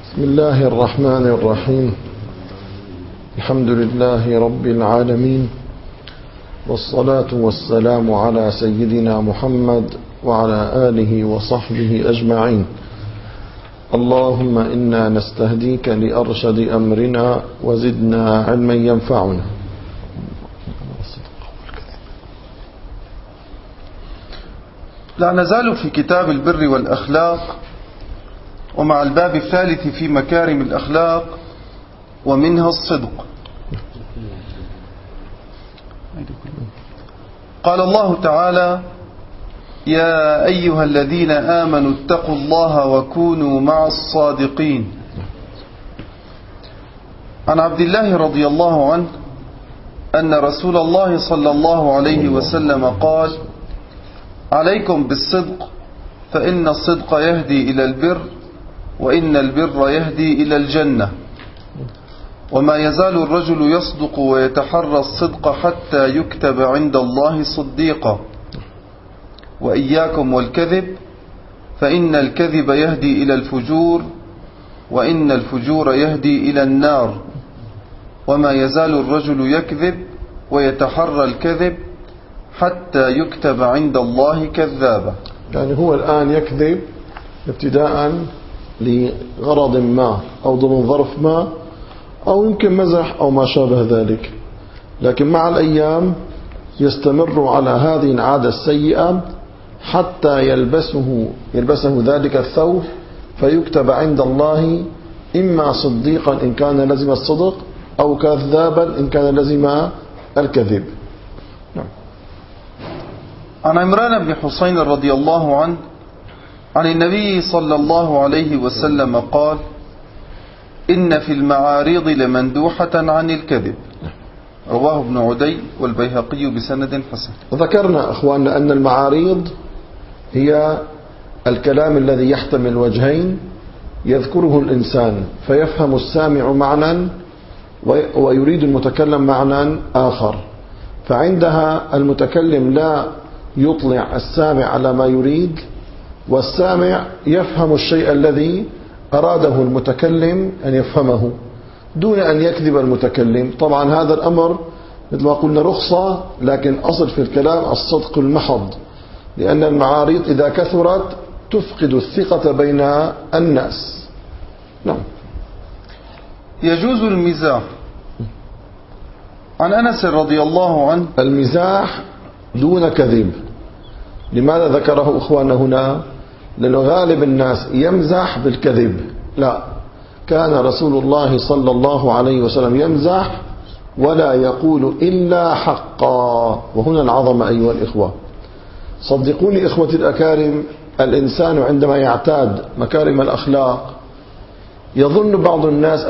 بسم الله الرحمن الرحيم. الحمد لله رب العالمين، والصلاة والسلام على سيدنا محمد وعلى آله وصحبه أجمعين. اللهم إنا نستهديك لأرشد أمرنا وزدنا علما ينفعنا. لا نزال في كتاب البر والأخلاق، ومع الباب الثالث في مكارم الأخلاق ومنها الصدق. قال الله تعالى: يا أيها الذين آمنوا اتقوا الله وكونوا مع الصادقين. عن عبد الله رضي الله عنه أن رسول الله صلى الله عليه وسلم قال: عليكم بالصدق، فإن الصدق يهدي إلى البر، وإن البر يهدي إلى الجنة. وما يزال الرجل يصدق ويتحرى الصدق حتى يكتب عند الله صديقا. وإياكم والكذب، فإن الكذب يهدي إلى الفجور، وإن الفجور يهدي إلى النار. وما يزال الرجل يكذب ويتحرى الكذب حتى يكتب عند الله كذابا. يعني هو الآن يكذب ابتداء لغرض ما أو ضمن ظرف ما، أو يمكن مزح أو ما شابه ذلك، لكن مع الأيام يستمر على هذه العادة السيئة حتى يلبسه ذلك الثوب، فيكتب عند الله إما صديقا إن كان لزم الصدق، أو كذابا إن كان لزم الكذب. عن عمران بن حسين رضي الله عنه عن النبي صلى الله عليه وسلم قال: إن في المعاريض لمندوحة عن الكذب. رواه ابن عدي والبيهقي بسند حسن. وذكرنا أخواننا أن المعاريض هي الكلام الذي يحتمل وجهين يذكره الإنسان فيفهم السامع معنى ويريد المتكلم معنى آخر، فعندها المتكلم لا يطلع السامع على ما يريد، والسامع يفهم الشيء الذي أراده المتكلم أن يفهمه دون أن يكذب المتكلم. طبعا هذا الأمر مثل ما قلنا رخصة، لكن أصل في الكلام الصدق المحض، لأن المعاريض إذا كثرت تفقد الثقة بين الناس. نعم. يجوز المزاح. عن أنس رضي الله عنه: المزاح دون كذب. لماذا ذكره أخواننا هنا؟ لأنه غالب الناس يمزح بالكذب. لا، كان رسول الله صلى الله عليه وسلم يمزح ولا يقول إلا حقا. وهنا العظمة أيها الإخوة. صدقوني إخوتي الأكارم، الإنسان عندما يعتاد مكارم الأخلاق يظن بعض الناس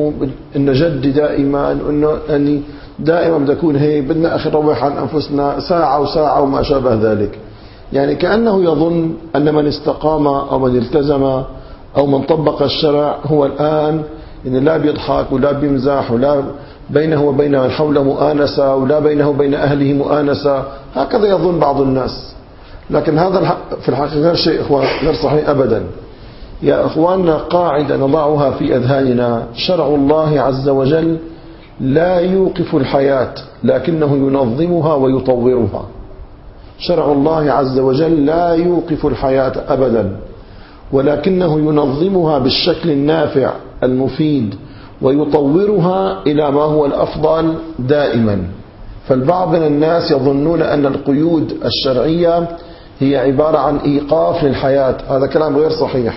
إن جدي دائما، أني دائما بتكون هيك، بدنا أخي نروح عن أنفسنا ساعة وساعة وما شابه ذلك. يعني كأنه يظن أن من استقام أو من التزم أو من طبق الشرع هو الآن إن لا بيضحك ولا بيمزح ولا بينه وبين من حوله مؤانسة ولا بينه وبين أهله مؤانسة. هكذا يظن بعض الناس، لكن هذا في الحقيقة غير شيء غير صحيح أبدا. يا أخواننا، قاعدة نضعها في أذهاننا: شرع الله عز وجل لا يوقف الحياة، لكنه ينظمها ويطورها. شرع الله عز وجل لا يوقف الحياة أبدا، ولكنه ينظمها بالشكل النافع المفيد ويطورها إلى ما هو الأفضل دائما. فالبعض من الناس يظنون أن القيود الشرعية هي عبارة عن إيقاف للحياة. هذا كلام غير صحيح.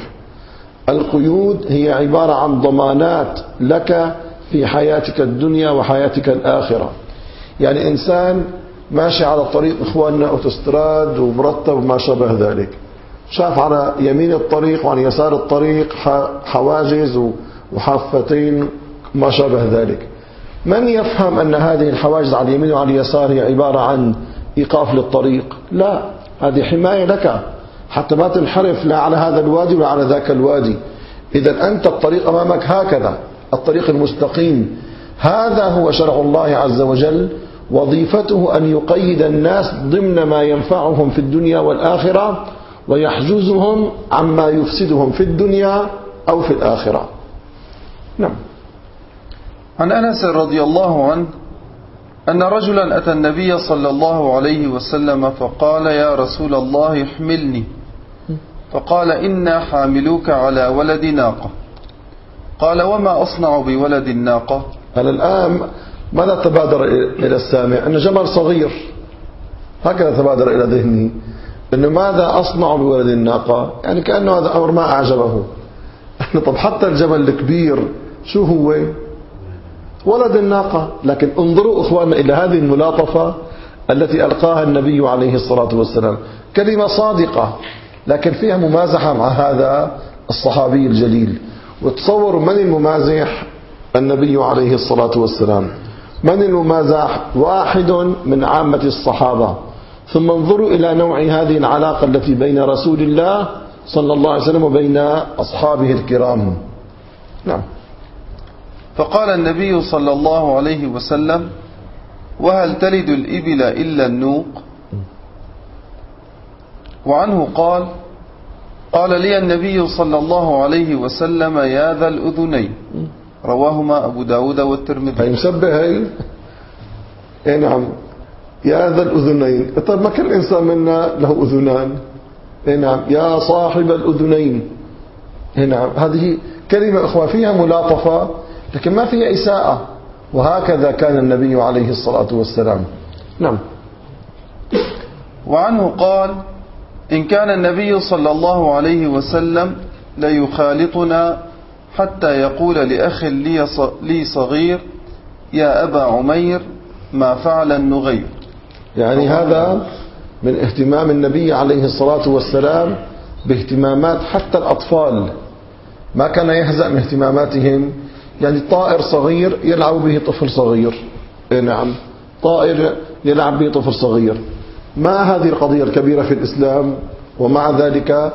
القيود هي عبارة عن ضمانات لك في حياتك الدنيا وحياتك الآخرة. يعني إنسان ماشي على الطريق إخواننا أوتوستراد ومرتب وما شابه ذلك، شاف على يمين الطريق وعلى يسار الطريق حواجز وحافتين وما شابه ذلك. من يفهم أن هذه الحواجز على اليمين وعلى اليسار هي عبارة عن إيقاف للطريق؟ لا، هذه حماية لك حتى ما تنحرف لا على هذا الوادي ولا على ذاك الوادي. إذا أنت الطريق أمامك هكذا، الطريق المستقيم. هذا هو شرع الله عز وجل، وظيفته أن يقيد الناس ضمن ما ينفعهم في الدنيا والآخرة، ويحجزهم عما يفسدهم في الدنيا أو في الآخرة. نعم. عن أنس رضي الله عنه أن رجلا أتى النبي صلى الله عليه وسلم فقال: يا رسول الله احملني. فقال: إنا حاملوك على ولد ناقة. قال: وما أصنع بولد الناقة؟ هل الآن ماذا تبادر إلى السامع؟ أن جمل صغير، هكذا تبادر إلى ذهني، أنه ماذا أصنع بولد الناقة؟ يعني كأنه هذا أمر ما أعجبه. طب حتى الجمل الكبير شو هو؟ ولد الناقة. لكن انظروا إخواننا إلى هذه الملاطفة التي ألقاها النبي عليه الصلاة والسلام، كلمة صادقة لكن فيها ممازحة مع هذا الصحابي الجليل. وتصوروا من الممازح؟ النبي عليه الصلاة والسلام. من الممازح؟ واحد من عامة الصحابة. ثم انظروا إلى نوع هذه العلاقة التي بين رسول الله صلى الله عليه وسلم وبين أصحابه الكرام. نعم. فقال النبي صلى الله عليه وسلم: وهل تلد الإبل إلا النوق؟ وعنه قال لي النبي صلى الله عليه وسلم: يا ذا الأذنين. رواهما أبو داود والترمذي. هي مسبة هي. نعم، يا ذا الأذنين. طيب ما كل إنسان منا له أذنان. نعم، يا صاحب الأذنين. نعم، هذه كلمة أخوة فيها ملاطفة لكن ما فيها إساءة، وهكذا كان النبي عليه الصلاة والسلام. نعم. وعنه قال: إن كان النبي صلى الله عليه وسلم ليخالطنا حتى يقول لأخ لي صغير: يا أبا عمير ما فعل النغير. يعني هذا من اهتمام النبي عليه الصلاة والسلام باهتمامات حتى الأطفال، ما كان يهزأ من اهتماماتهم. يعني طائر صغير يلعب به طفل صغير. نعم، طائر يلعب به طفل صغير. ما هذه القضية الكبيرة في الإسلام؟ ومع ذلك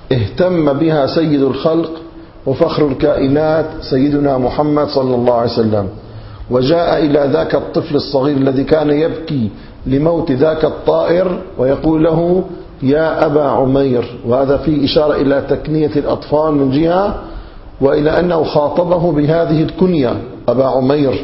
اهتم بها سيد الخلق وفخر الكائنات سيدنا محمد صلى الله عليه وسلم، وجاء إلى ذاك الطفل الصغير الذي كان يبكي لموت ذاك الطائر ويقول له: يا أبا عمير. وهذا فيه إشارة إلى تكنية الأطفال من جهة، وإلى أنه خاطبه بهذه الكنية أبا عمير.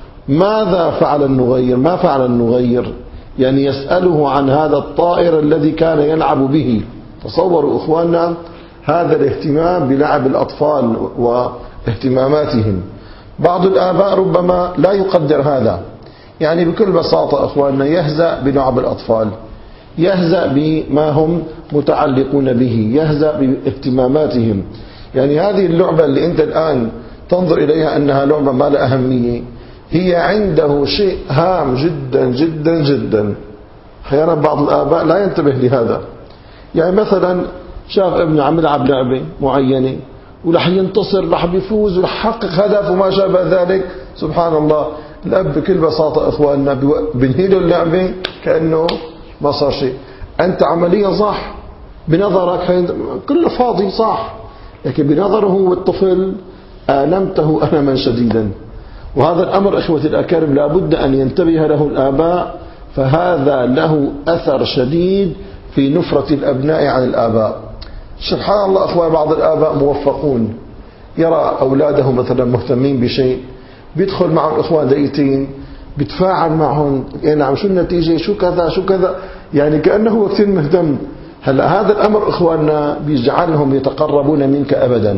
ماذا فعل النغير؟ ما فعل النغير؟ يعني يسأله عن هذا الطائر الذي كان يلعب به. تصوروا إخواننا هذا الاهتمام بلعب الأطفال واهتماماتهم. بعض الآباء ربما لا يقدر هذا، يعني بكل بساطة إخواننا يهزأ بلعب الأطفال، يهزأ بما هم متعلقون به، يهزأ باهتماماتهم. يعني هذه اللعبة اللي أنت الآن تنظر إليها أنها لعبة ما لها أهمية، هي عنده شيء هام جدا جدا جدا. أحيانا بعض الآباء لا ينتبه لهذا. يعني مثلا شاف ابنه عم يلعب لعبة معينة ورح ينتصر، رح بيفوز ورح يحقق هدف وما شابه ذلك، سبحان الله، الأب بكل بساطة إخواننا بنهي له اللعبة كأنه ما صار شيء. أنت عمليا صح بنظرك كله فاضي صح، لكن بنظره هو الطفل آلمته ألما شديدا. وهذا الأمر إخوة الأكارم لابد أن ينتبه له الآباء، فهذا له أثر شديد في نفرة الأبناء عن الآباء. سبحان الله أخوان، بعض الآباء موفقون، يرى أولاده مثلا مهتمين بشيء، بيدخل معهم إخوان دقيقتين، بيتفاعل معهم، نعم شو النتيجة، شو كذا شو كذا، يعني كأنه هو كثير مهتم. هلا هذا الأمر إخواننا بيجعلهم يتقربون منك أبدا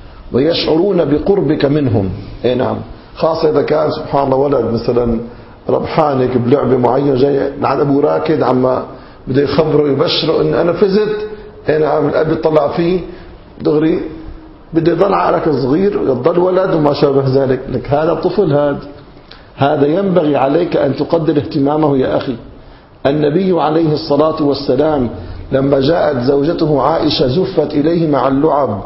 ويشعرون بقربك منهم. نعم، خاصة إذا كان سبحان الله ولد مثلا ربحانك بلعبة معينة، جاي عن أبو راكد عما بده يخبره ويبشره إن أنا فزت. نعم، الأب يطلع فيه دغري بده يضل عقلك صغير يضل ولد وما شابه ذلك. لك هذا طفل، هذا ينبغي عليك أن تقدر اهتمامه يا أخي. النبي عليه الصلاة والسلام لما جاءت زوجته عائشة زفت إليه مع اللعب،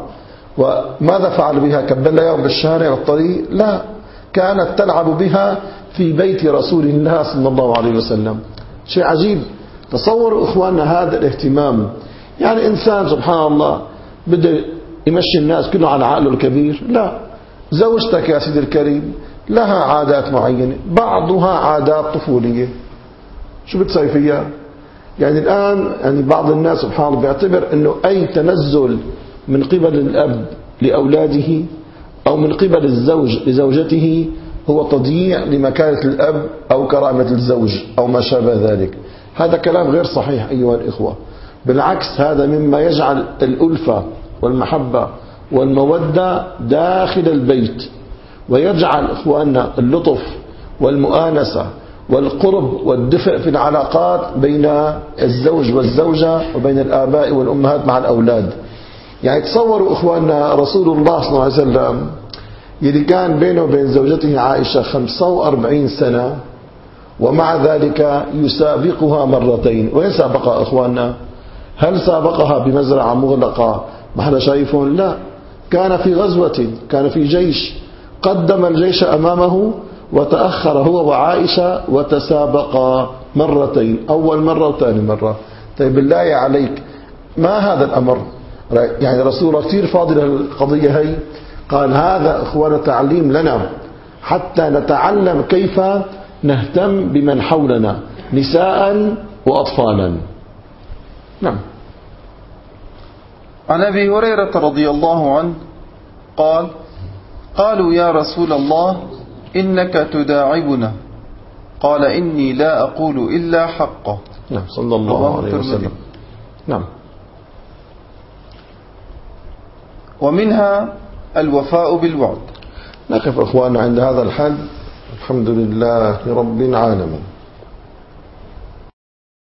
وماذا فعل بها؟ كبل يوم بالشارع والطريق؟ لا، كانت تلعب بها في بيت رسول الله صلى الله عليه وسلم. شيء عجيب. تصوروا إخواننا هذا الاهتمام. يعني إنسان سبحان الله بده يمشي الناس كله على عقله الكبير، لا، زوجتك يا سيدي الكريم لها عادات معينة، بعضها عادات طفولية، شو بتسوي فيها؟ يعني الآن يعني بعض الناس سبحان الله بيعتبر أنه أي تنزل من قبل الأب لأولاده أو من قبل الزوج لزوجته هو تضييع لمكانة الأب أو كرامة الزوج أو ما شابه ذلك. هذا كلام غير صحيح أيها الإخوة، بالعكس هذا مما يجعل الألفة والمحبة والمودة داخل البيت، ويجعل إخواننا اللطف والمؤانسة والقرب والدفء في العلاقات بين الزوج والزوجة وبين الآباء والأمهات مع الأولاد. يعني تصوروا إخواننا رسول الله صلى الله عليه وسلم يلي كان بينه وبين زوجته عائشة 45 سنة، ومع ذلك يسابقها مرتين. وين سابقها إخواننا؟ هل سابقها بمزرعة مغلقة ما حدا شايفون؟ لا، كان في غزوة، كان في جيش، قدم الجيش أمامه وتأخر هو وعائشة وتسابقا مرتين، أول مرة وثاني مرة. طيب بالله عليك ما هذا الأمر؟ يعني رسول الله كثير فاضل القضية هي، قال هذا إخوانا تعليم لنا حتى نتعلم كيف نهتم بمن حولنا نساء وأطفالا. نعم. عن أبي هريرة رضي الله عنه قال: قالوا يا رسول الله إنك تداعبنا، قال إني لا أقول إلا حقه. نعم صلى الله عليه وسلم. نعم. ومنها الوفاء بالوعد. نقف أخواننا عند هذا الحد. الحمد لله رب العالمين.